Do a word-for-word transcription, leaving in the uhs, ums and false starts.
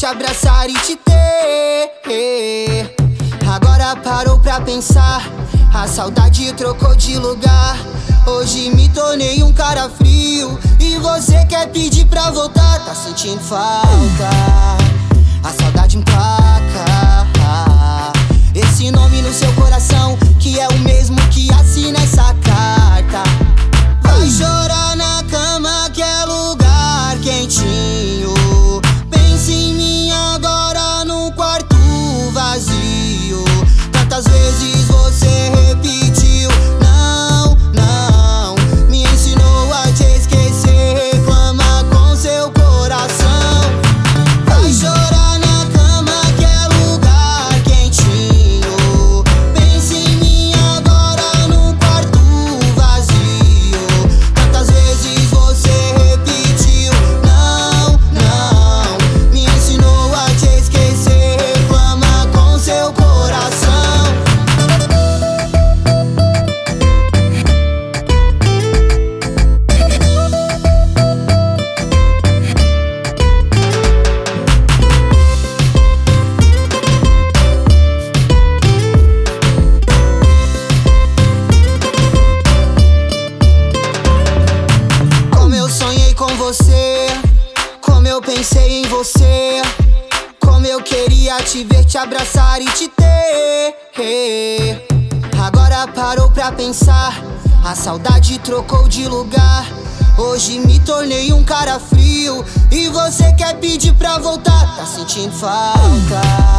te abraçar e te ter. Agora parou pra pensar, a saudade trocou de lugar. Hoje me tornei um cara frio e você quer pedir pra voltar. Tá sentindo falta, a saudade emplaca esse nome no seu coração, que é o mesmo que assina essa carta. Vai chorar na cama que é lugar quentinho. Pense em mim agora num quarto vazio. Tantas vezes você repetiu não, não, me ensinou a te esquecer. Reclama com seu coração. Vai chorar na cama que é lugar quentinho. Pense em mim agora num quarto vazio. Tantas vezes você repetiu não, não, me ensinou a te esquecer. Reclama com seu coração. Como eu sonhei com você, como eu pensei em você, como eu queria te ver, te abraçar e te ter. Agora parou pra pensar, a saudade trocou de lugar. Hoje me tornei um cara frio e você quer pedir pra voltar. Tá sentindo falta,